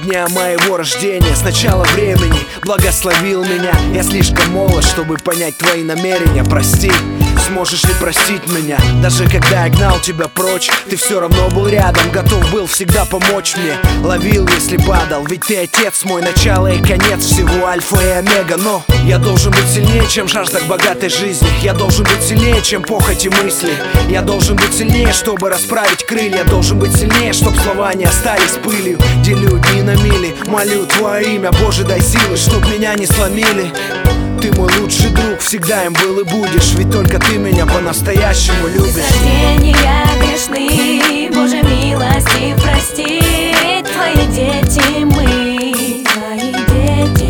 дня моего рождения, с начала времени благословил меня. Я слишком молод, чтобы понять твои намерения. Прости, сможешь ли простить меня? Даже когда я гнал тебя прочь, ты все равно был рядом, готов был всегда помочь мне. Ловил, если падал, ведь ты отец мой, начало и конец всего, альфа и омега. Но я должен быть сильнее, чем жажда к богатой жизни. Я должен быть сильнее, чем похоть и мысли. Я должен быть сильнее, чтобы расправить крылья. Должен быть сильнее, чтоб слова не остались пылью. Делю дни на мили, молю твое имя, Боже, дай силы, чтоб меня не сломили. Ты мой лучший друг, всегда им был и будешь, ведь только ты меня по-настоящему любишь. Без рождения грешны, Боже, милости прости. Твои дети мы, твои дети.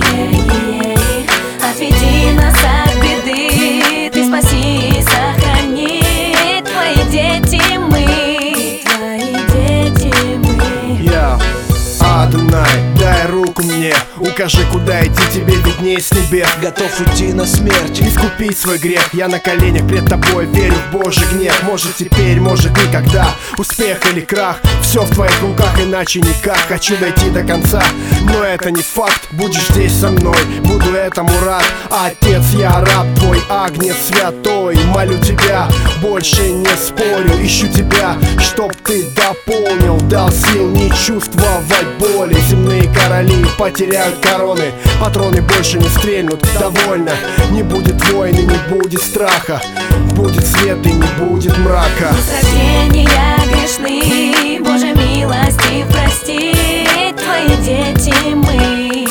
Отведи нас от беды, ты спаси и сохрани. Твои дети мы, твои дети мы. Я Адонай, дай руку мне, укажи, куда идти, тебе виднее с небес. Готов уйти на смерть, искупить свой грех. Я на коленях пред тобой, верю в Божий гнев. Может теперь, может никогда, успех или крах, все в твоих руках, иначе никак. Хочу дойти до конца, но это не факт. Будешь здесь со мной, буду этому рад. Отец, я раб твой, агнец святой. Молю тебя, больше не спорю, ищу тебя, чтоб ты дополнил, дал сил не чувствовать боли. Земные короли потеряют короны, патроны больше не стрельнут. Довольно, не будет войны, не будет страха, будет свет и не будет мрака. Без рождения грешны, Боже, милости прости. Твои дети мы,